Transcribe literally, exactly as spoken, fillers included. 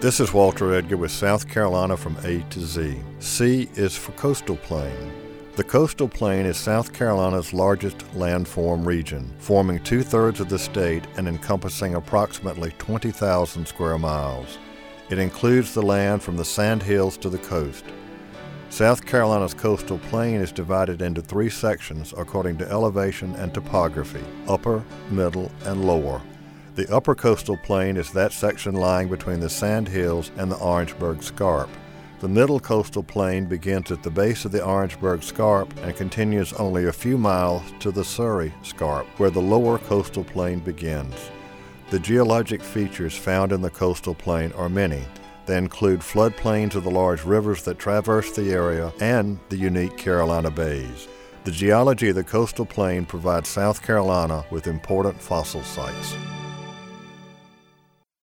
This is Walter Edgar with South Carolina from A to Z. C is for coastal plain. The coastal plain is South Carolina's largest landform region, forming two-thirds of the state and encompassing approximately twenty thousand square miles. It includes the land from the Sandhills to the coast. South Carolina's coastal plain is divided into three sections according to elevation and topography: upper, middle, and lower. The upper coastal plain is that section lying between the Sandhills and the Orangeburg Scarp. The middle coastal plain begins at the base of the Orangeburg Scarp and continues only a few miles to the Surrey Scarp, where the lower coastal plain begins. The geologic features found in the coastal plain are many. They include floodplains of the large rivers that traverse the area and the unique Carolina bays. The geology of the coastal plain provides South Carolina with important fossil sites.